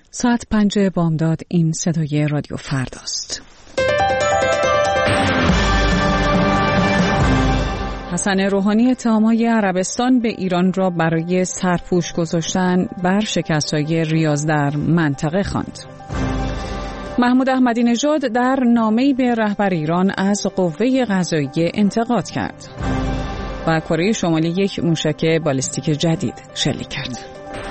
ساعت 5 بامداد. این صدای رادیو فرداست. حسن روحانی اتهام‌های عربستان به ایران را برای سرپوش گذاشتن بر شکست‌های ریاض در منطقه خواند. محمود احمدی نژاد در نامه‌ای به رهبر ایران از قوه قضاییه انتقاد کرد و کره شمالی یک موشک بالستیک جدید شلیک کرد.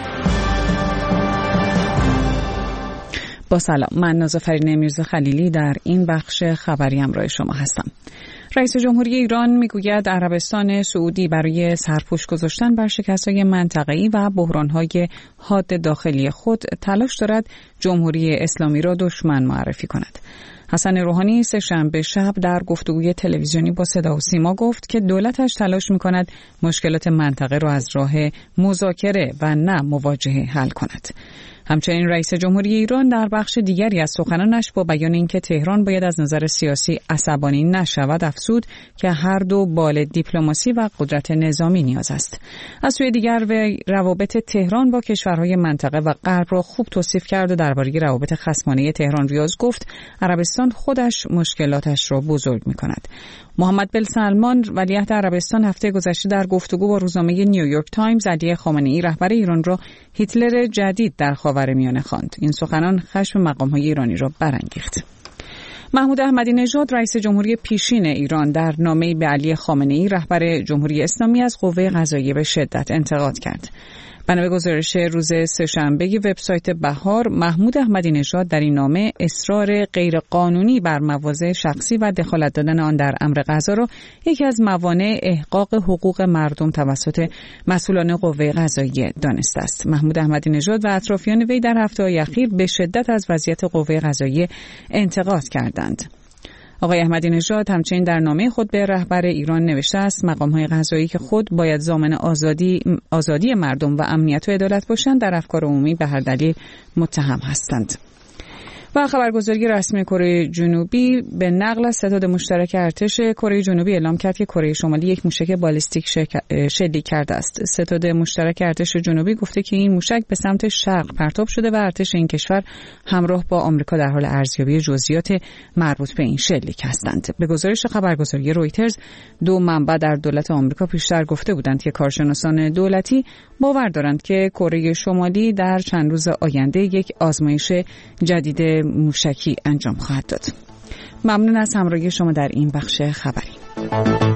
با سلام، من نازافرین میرزا خلیلی در این بخش خبری همراه شما هستم. رئیس جمهوری ایران میگوید عربستان سعودی برای سرپوش گذاشتن بر شکست‌های منطقه‌ای و بحران‌های حاد داخلی خود تلاش دارد جمهوری اسلامی را دشمن معرفی کند. حسن روحانی سه‌شنبه شب در گفتگوی تلویزیونی با صدا و سیما گفت که دولتش تلاش می‌کند مشکلات منطقه را از راه مذاکره و نه مواجهه حل کند. همچنین رئیس جمهوری ایران در بخش دیگری از سخنانش با بیان اینکه تهران باید از نظر سیاسی عصبانی نشود افزود که هر دو بال دیپلماسی و قدرت نظامی نیاز است. از سوی دیگر وی روابط تهران با کشورهای منطقه و غرب را خوب توصیف کرد و درباره روابط خصمانه تهران ریاض گفت عربستان خودش مشکلاتش را بزرگ می‌کند. محمد بن سلمان ولیعهد عربستان هفته گذشته در گفتگو با روزنامه نیویورک تایمز علی خامنه‌ای رهبر ایران را هیتلر جدید در خاورمیانه خواند. این سخنان خشم مقام‌های ایرانی را برانگیخت. محمود احمدی نژاد رئیس جمهوری پیشین ایران در نامه‌ای به علی خامنه‌ای رهبر جمهوری اسلامی از قوه قضاییه به شدت انتقاد کرد. بنا به گزارش روز سه‌شنبه وبسایت بهار، محمود احمدی نژاد در این نامه اصرار غیرقانونی بر مواضع شخصی و دخالت دادن آن در امر قضا را یکی از موانع احقاق حقوق مردم توسط مسئولان قوه قضاییه دانسته است. محمود احمدی نژاد و اطرافیان وی در هفته‌های اخیر به شدت از وضعیت قوه قضاییه انتقاد کردند. آقای احمدی نژاد همچنین در نامه خود به رهبر ایران نوشته است مقام‌های قضایی که خود باید ضامن آزادی مردم و امنیت و عدالت باشند در افکار عمومی به هر دلیل متهم هستند. و خبرگزاری رسمی کره جنوبی به نقل از ستاد مشترک ارتش کره جنوبی اعلام کرد که کره شمالی یک موشک بالستیک شلیک کرده است. ستاد مشترک ارتش جنوبی گفته که این موشک به سمت شرق پرتاب شده و ارتش این کشور همراه با آمریکا در حال ارزیابی جزئیات مربوط به این شلیک هستند. به گزارش خبرگزاری رویترز، دو منبع در دولت آمریکا پیشتر گفته بودند که کارشناسان دولتی باور دارند که کره شمالی در چند روز آینده یک آزمایش جدید موشکی انجام خواهد داد. ممنون از همراهی شما در این بخش خبری.